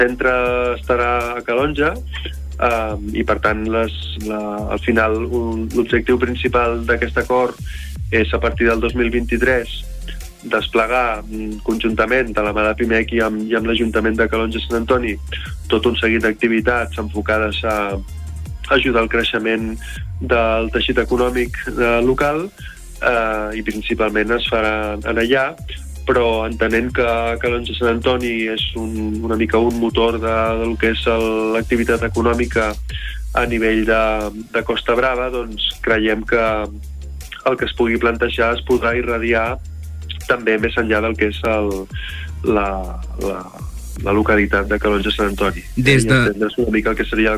centre estarà a Calonge, i per tant al final l'objectiu principal d'aquest acord és a partir del 2023 desplegar conjuntament de la mà de Pimec i amb l'Ajuntament de Calonge Sant Antoni tot un seguit d'activitats enfocades a ajudar al creixement del teixit econòmic local, i principalment es farà en allà, però entenent que Calonge Sant Antoni és una mica un motor del que és l'activitat econòmica a nivell de Costa Brava, doncs creiem que el que es pugui plantejar es podrà irradiar també més enllà del que és la localitat de Calonge Sant Antoni. Des de... I entendre's una mica el que seria